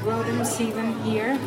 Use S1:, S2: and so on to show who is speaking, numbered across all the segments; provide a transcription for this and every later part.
S1: Rodham Sivan here.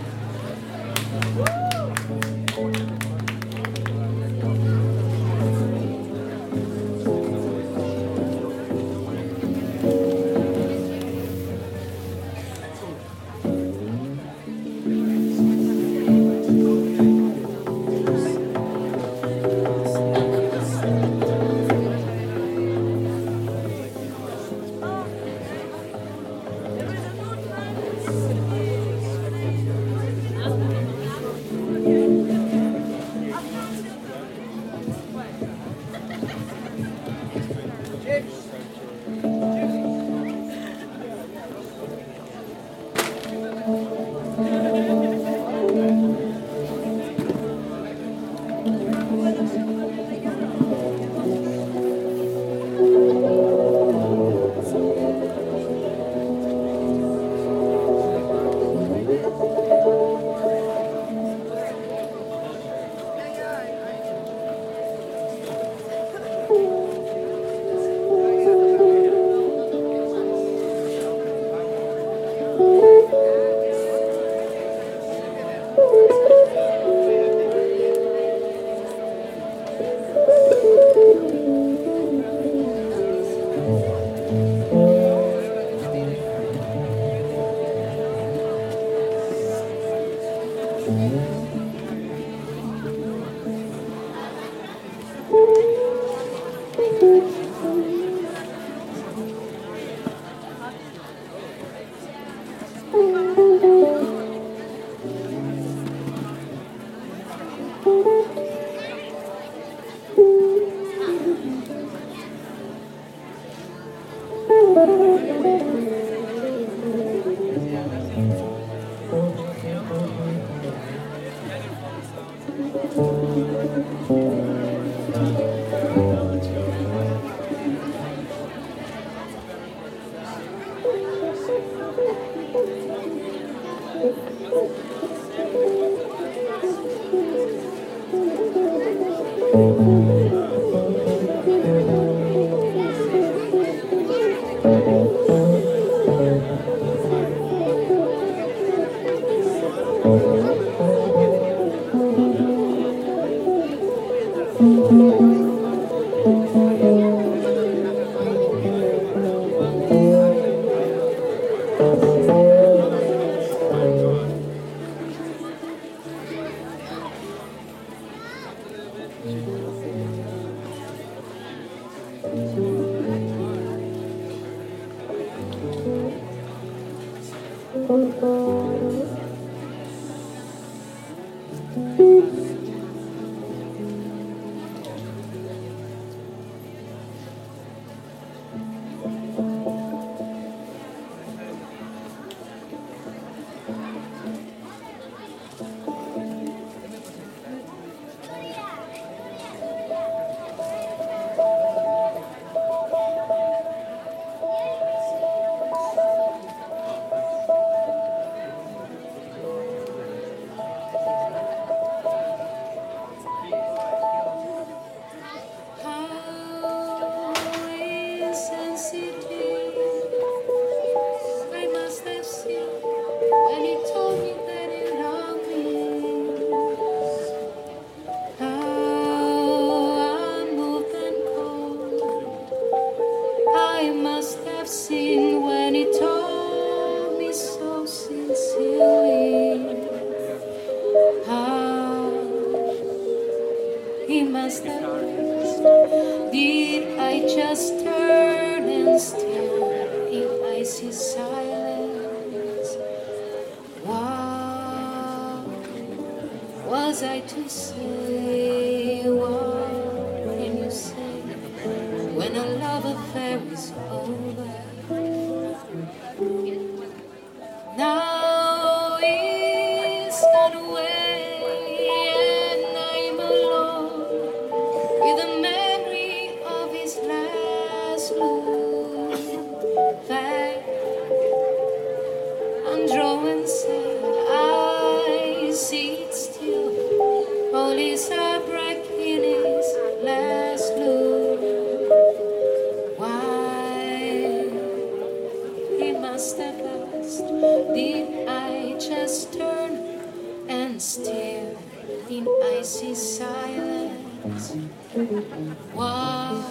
S1: must have asked, did I just turn and stare in icy silence? What,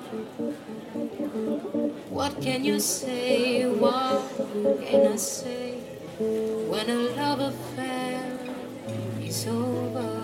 S1: what can you say? What can I say when a love affair is over?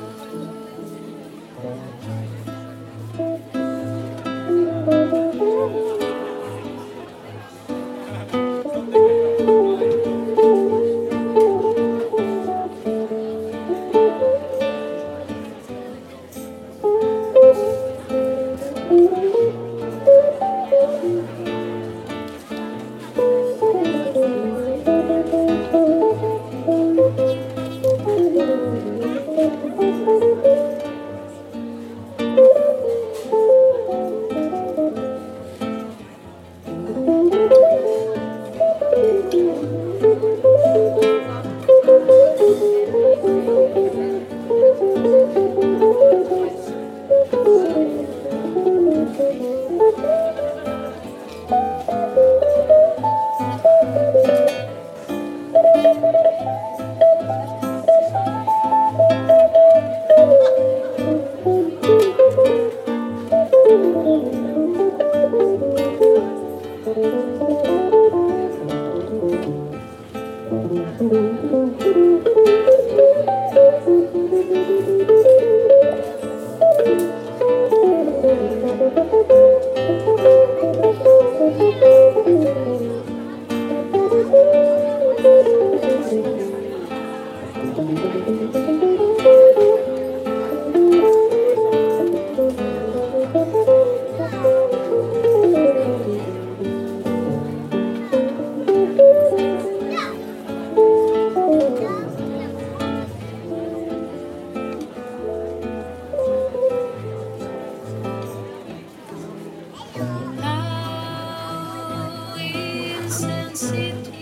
S1: How insensitive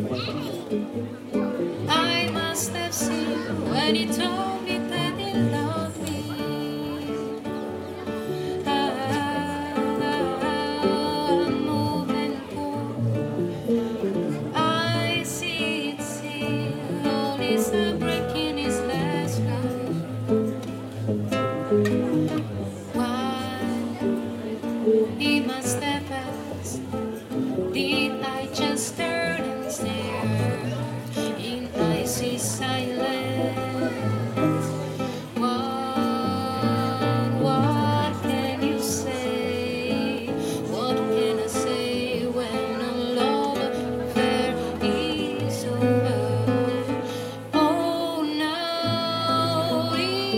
S1: I must have seen when he told me that he loved me. Moving cold, I see it still. All is a break in his last life. Why he must have asked, did I just turn and stare in icy silence? What can you say? What can I say when a love affair is over? Oh, now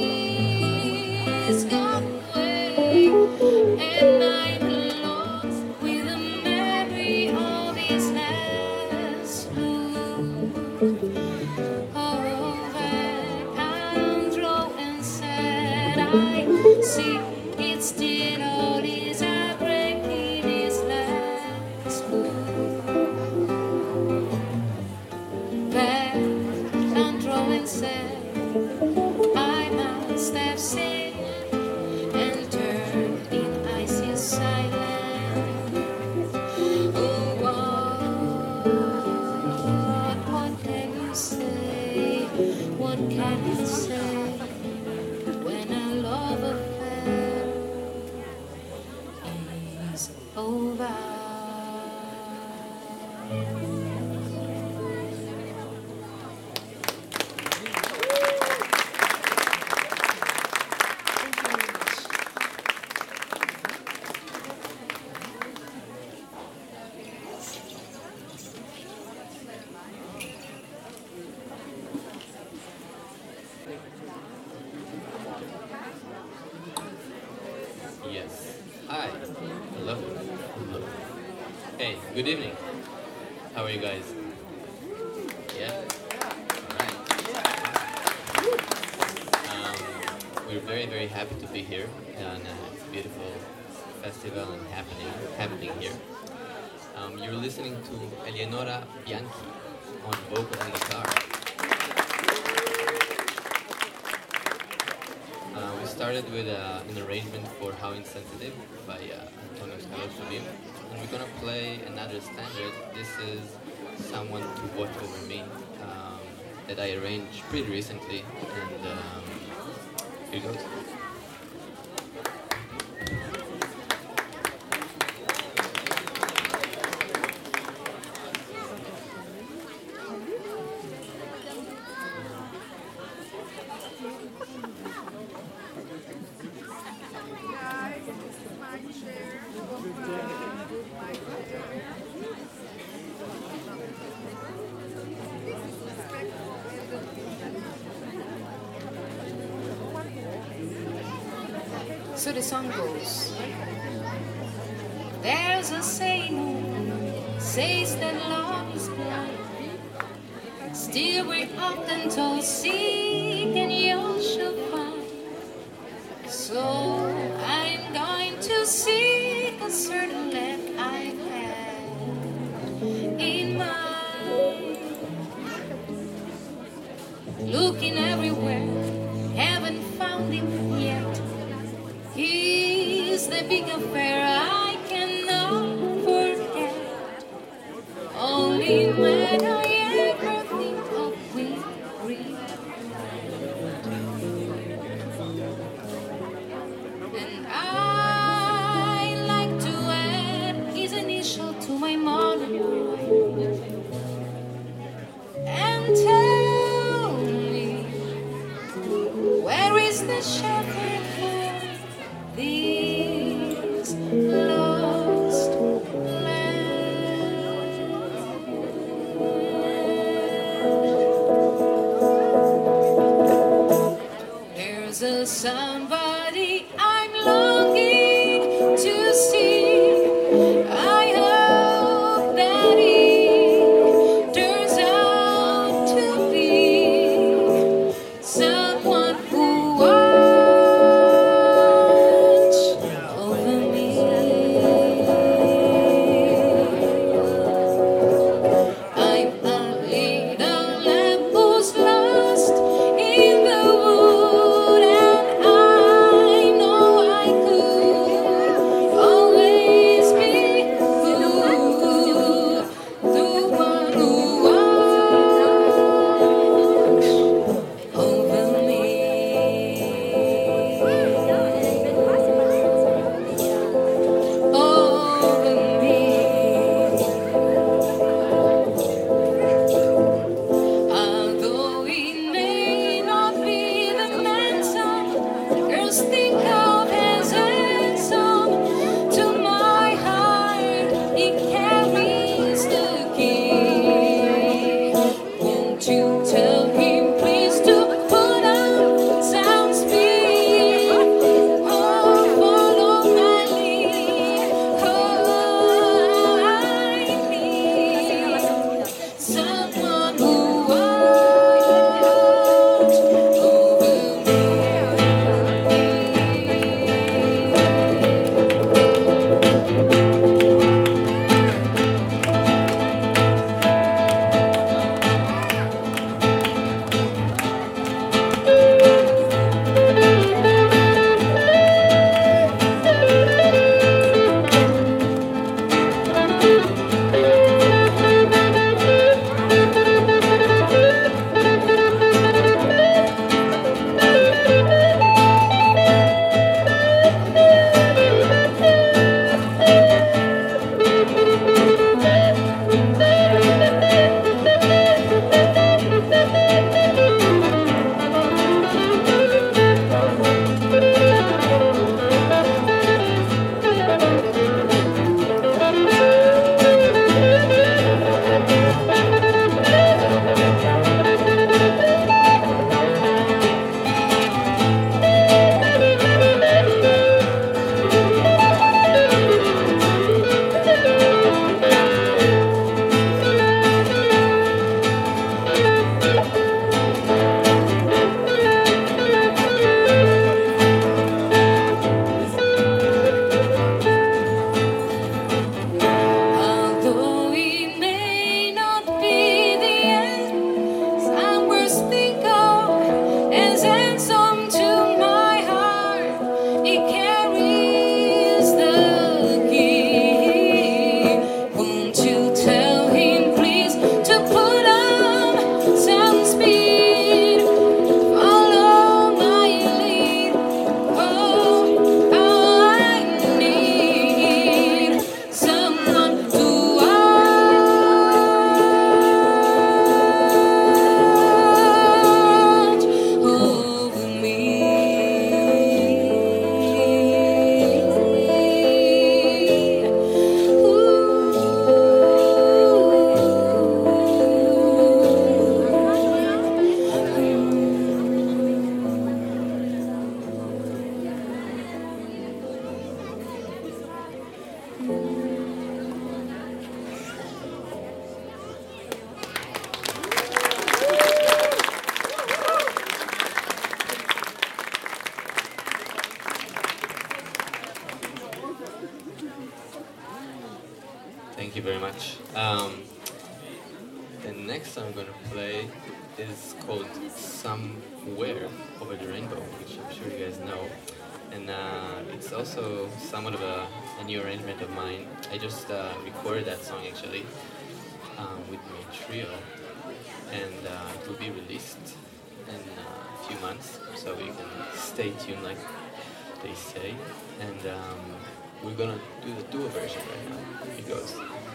S1: he's gone away, and I'm lost with the memory of his last move. Oh, and I'm drawn and sad. I see it's still all is a break in his last move. Back and drawn and sad. I must have seen and turned in icy silence. Oh, what can you say? What can you say when a love affair is over?
S2: Yes. Hi. Hello. Hello. Hey, good evening. How are you guys? Yeah? Alright. We're very, very happy to be here on a beautiful festival and happening here. You're listening to Eleonora Bianchi on vocals and guitar. We started with an arrangement for How Insensitive by Antonio Scalzo Bim, and we're gonna play another standard. This is someone to watch over me that I arranged pretty recently, and here goes.
S1: So the song goes. There's a saying says that love is blind. Still we're often told seek and you shall find. So I'm going to seek a certain land I've had in mind. Looking everywhere, haven't found him yet. He's the big affair I cannot forget. Only when I ever think of we. And I like to add his initial to my monogram and tell me, where is the shepherd for this lost land? There's a somebody I'm longing to see. I hope that he turns out to be someone who I
S2: Um, the next song I'm gonna play is called Somewhere Over the Rainbow, which I'm sure you guys know. And it's also somewhat of a new arrangement of mine. I just recorded that song actually with my trio, and it will be released in a few months, so you can stay tuned like they say. And we're gonna do the duo version right now. It goes.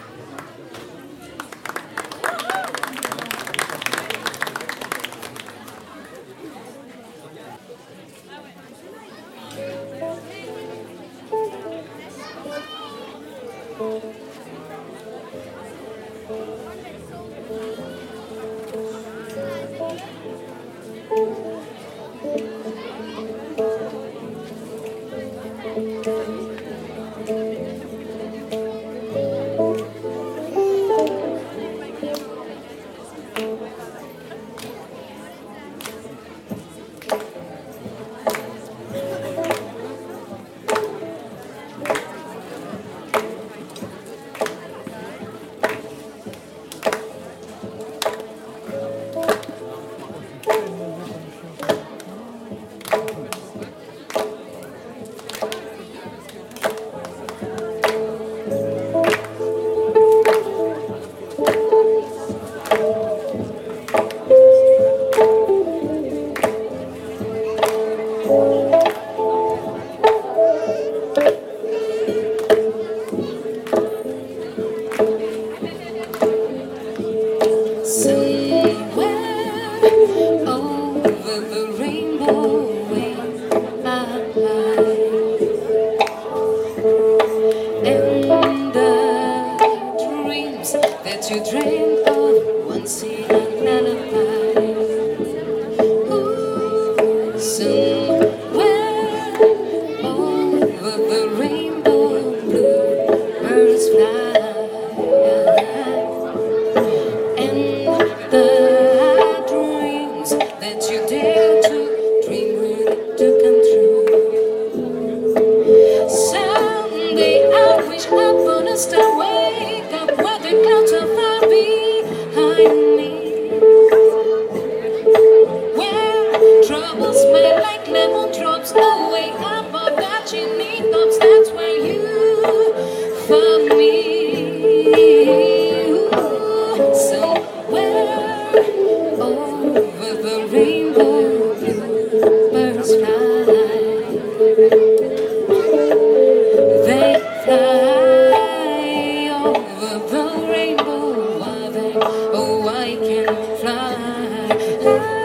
S1: You dream of once in a lullaby. Ooh, somewhere over the rainbow, bluebirds fly, and the dreams that you dare to dream really do come true. Someday I wish upon a star, wake up where the clouds are far behind me, where troubles smell like lemon drops away above that chimney tops. That's where you found me. Ooh, somewhere over the rainbow, bluebirds fly. They fly over the rainbow. Why they, oh, I can fly.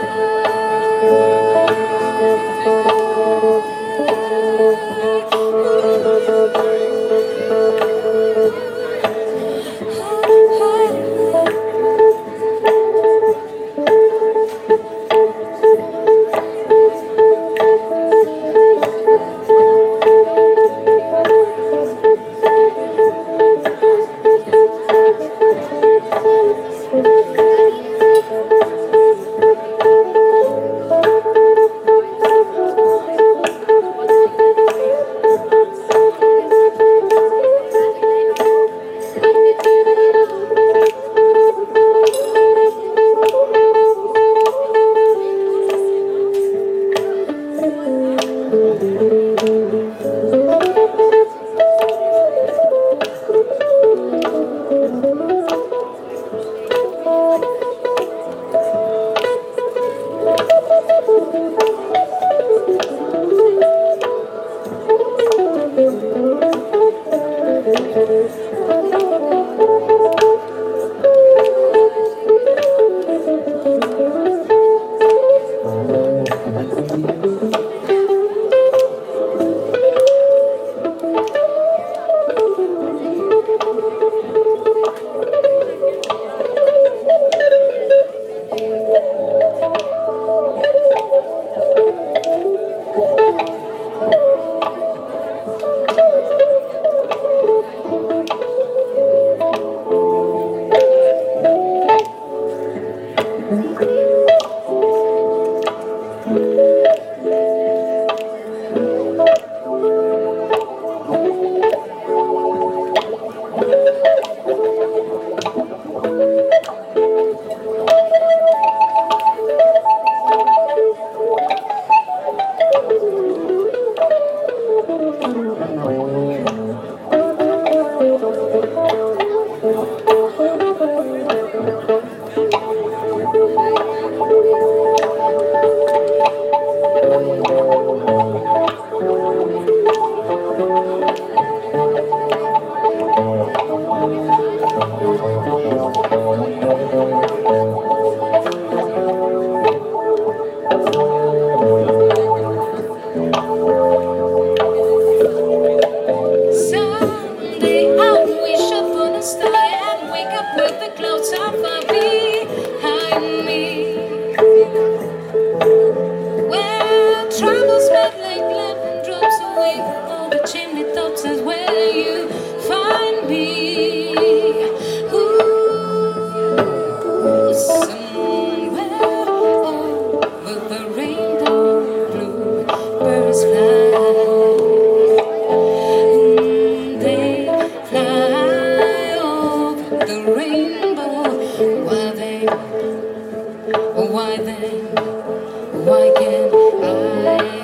S1: Why then? Why can't I?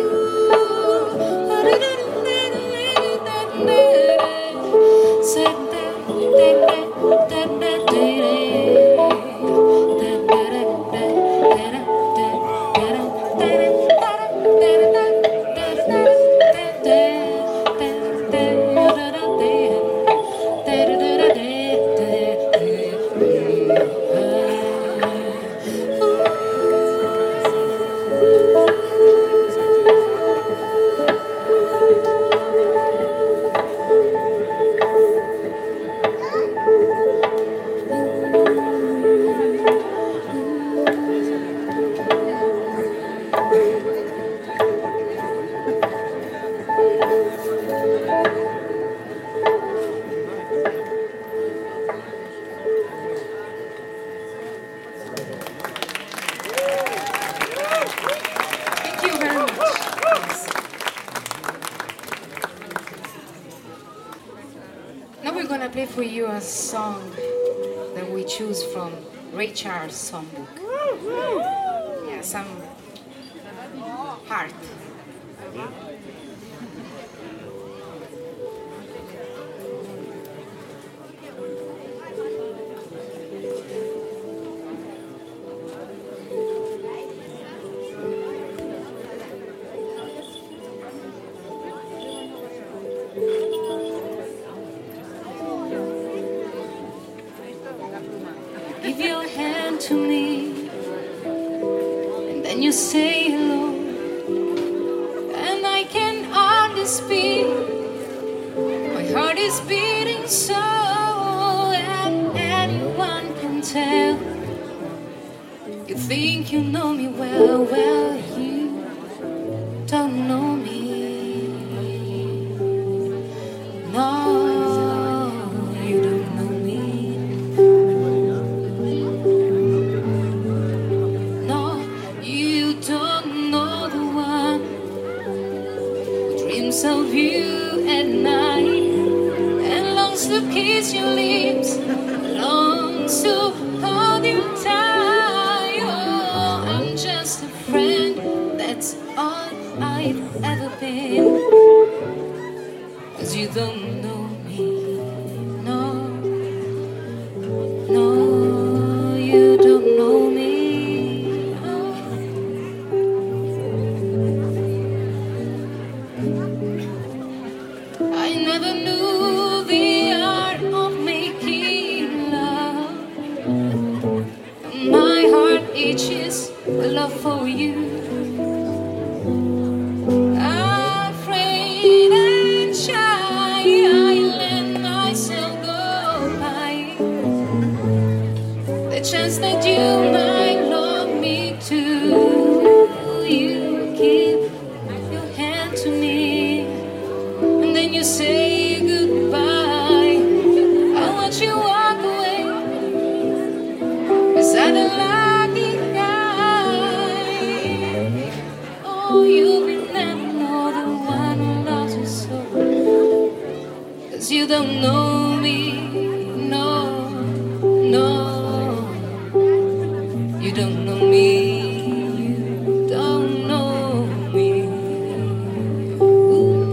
S1: Thank you very much. Yes. Now we're gonna play for you a song that we choose from Ray Charles' songbook. Yeah, some heart. Give your hand to me, and then you say hello, and I can hardly speak. My heart is beating so, and anyone can tell. You think you know me well, well, you don't know me. No, you don't know me. No, you don't know the one who dreams of you at night and longs to kiss your lips, longs to hold you tight. Oh, I'm just a friend, that's all I've ever been. 'Cause you don't know me, no, no, you don't know me. Oh. I never knew the art of making love. My heart itches with love for you. Afraid and shy, I let myself go by. The chance that you might love me too. You give your hand to me, and then you say goodbye. I watch you walk away beside a lucky guy. Oh, you will never know the one who loves you so. 'Cause you don't know me, no, no. You don't know me, you don't know me. Ooh.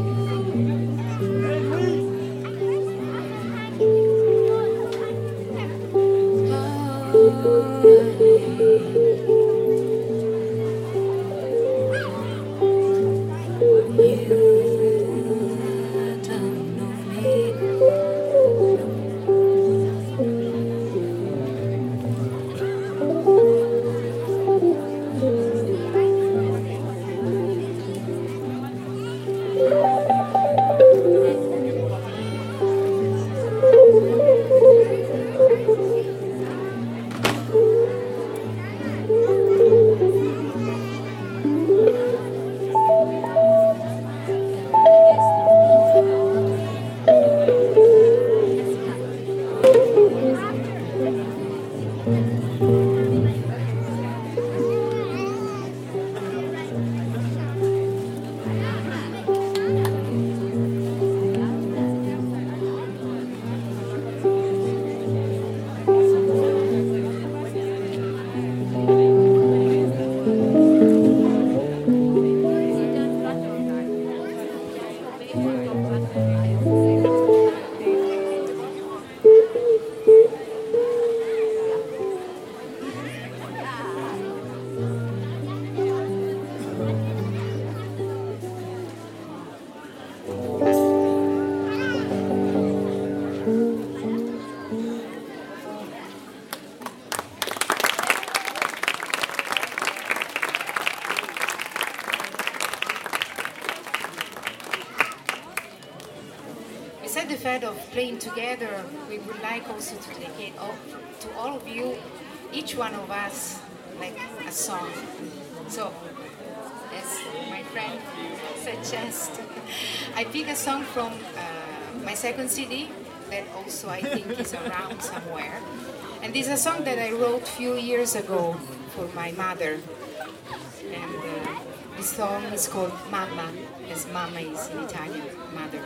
S3: fact of playing together, we would like also to dedicate to all of you, each one of us, like a song. So, as my friend suggests, I pick a song from my second CD that also I think is around somewhere. And this is a song that I wrote a few years ago for my mother. And this song is called Mamma, as Mamma is in Italian, mother.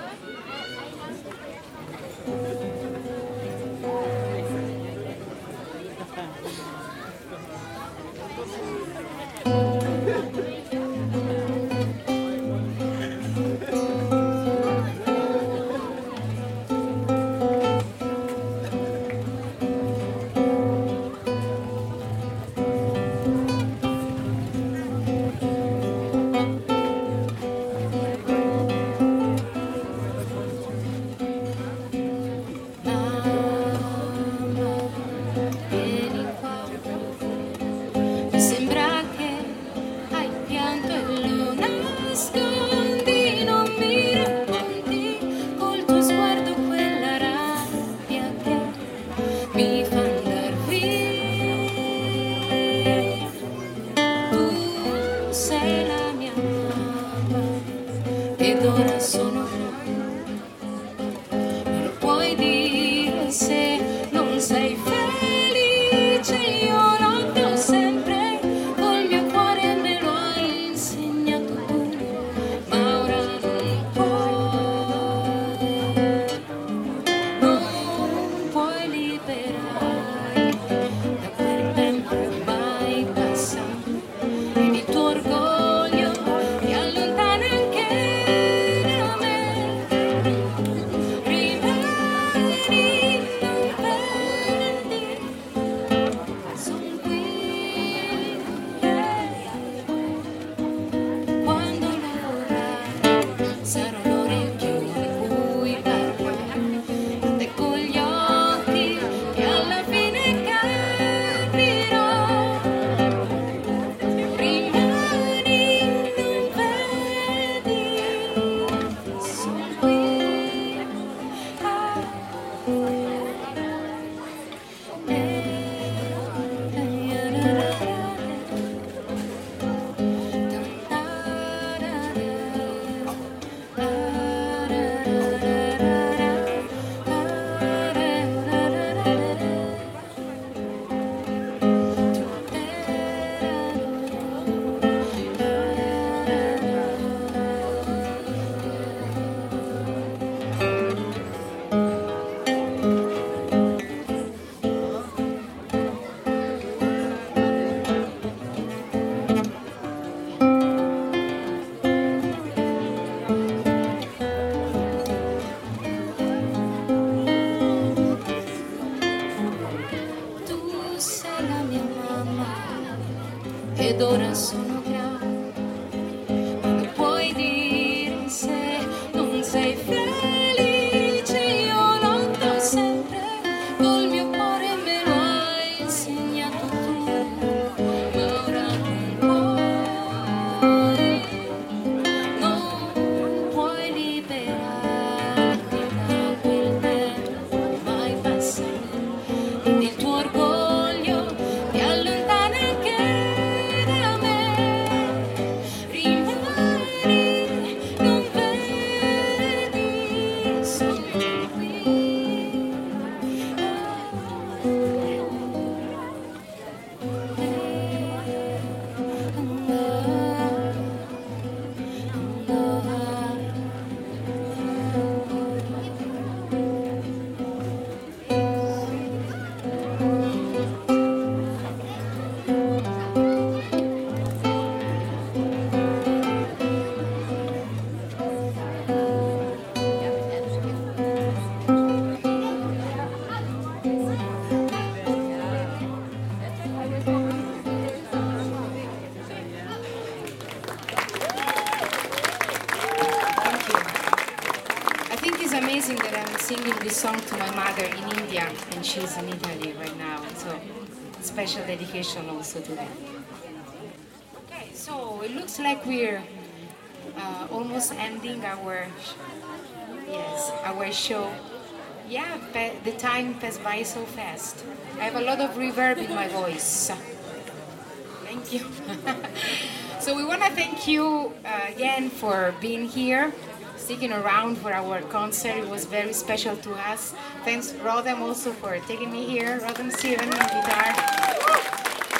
S1: ed ora sono grande. Non puoi dire se non sei felice, io lotto sempre col mio cuore, me lo hai insegnato tu, ma ora non puoi liberarti da quel tempo ormai passato, ed il tuo orgoglio ti allontana anche da me. Rimani, non vedi, sono qui.
S3: I think it's amazing that I'm singing this song to my mother in India and she's in Italy right now. So special dedication also to them. Okay, so it looks like we're almost ending our Yes, our show. Yeah, the time passed by so fast. I have a lot of reverb in my voice. Thank you. So we want to thank you again for being here, sticking around for our concert. It was very special to us. Thanks, Rodham, also for taking me here. Rodham Steven on guitar.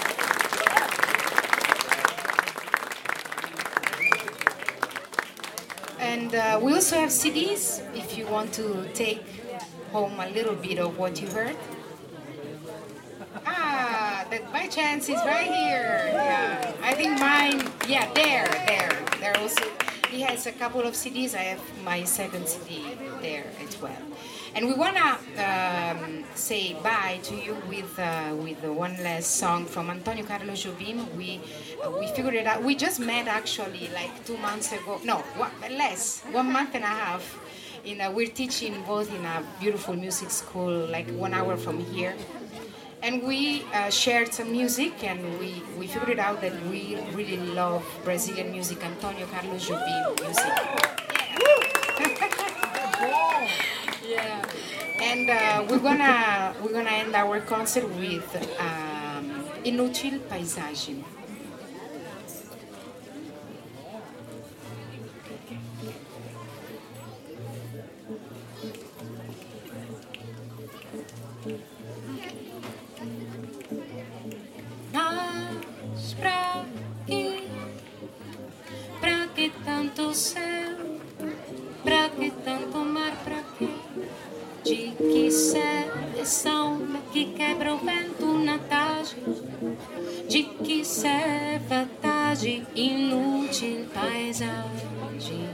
S3: And we also have CDs if you want to take home a little bit of what you heard. Ah, that by chance is right here. Yeah, I think mine. Yeah, there also. He has a couple of CDs. I have my second CD there as well. And we wanna say bye to you with one last song from Antonio Carlos Jobim. We figured it out. We just met actually like 2 months ago. No, less, 1 month and a half. We're teaching both in a beautiful music school, like 1 hour from here. And we shared some music, and we figured out that we really love Brazilian music, Antonio Carlos Jobim music. Yeah. And we're gonna end our concert with Inútil Paisagem.
S1: Mas pra que tanto céu, pra que tanto mar, pra que? De que serve essa onda que quebra o vento na tarde? De que serve a tarde, inútil paisagem?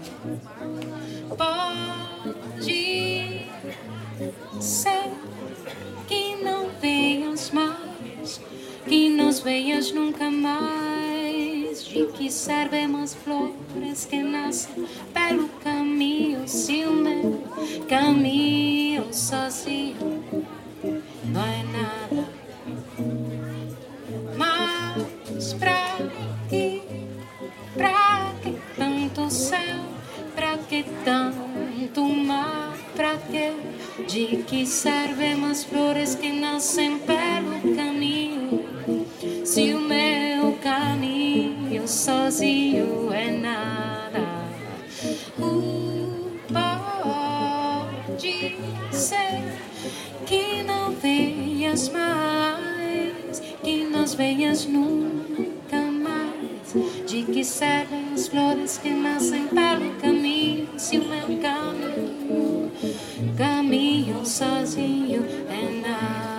S1: Pode ser que não venhas mais, que nos veas nunca mais. De que servem as flores que nascem pelo caminho, se o meu caminho sozinho não é nada? Mas pra que tanto céu, pra que tanto mar, pra que? De que servem as flores que nascem pelo caminho, se o meu caminho sozinho é nada? Pode ser que não venhas mais, que nos venhas nunca mais. De que servem as flores que nascem pelo caminho, se o meu caminho sozinho é nada?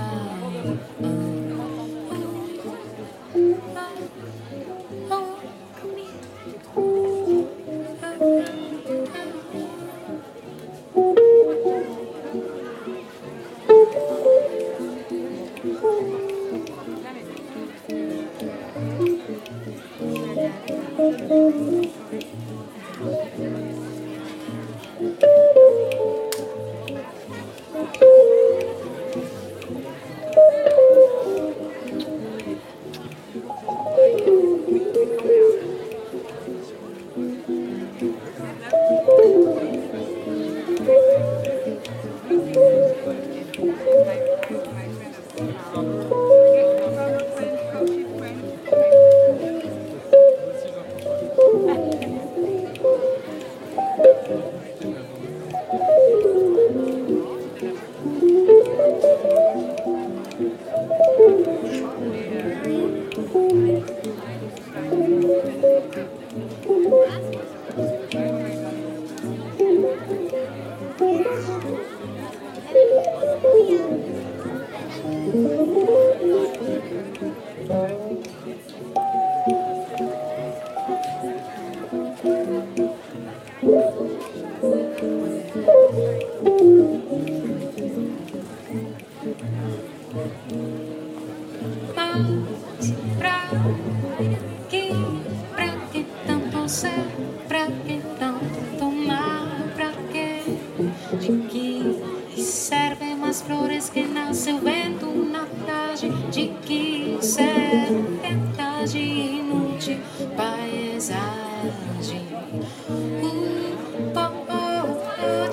S1: Pra que tanto céu, pra que tanto mar, pra que? De que servem as flores que nasce o vento na tarde? De que serve a tarde inútil paisagem? Pode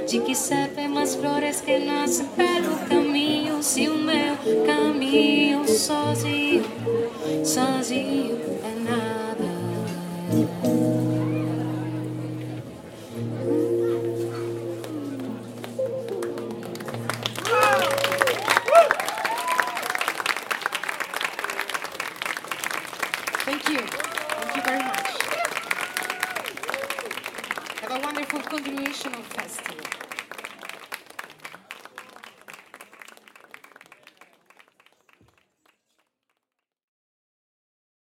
S1: de que servem as flores que nascem pelo caminho, se o meu caminho sozinho, sozinho é nada.
S3: Thank you. Thank you very much. Have a wonderful continuation of festival.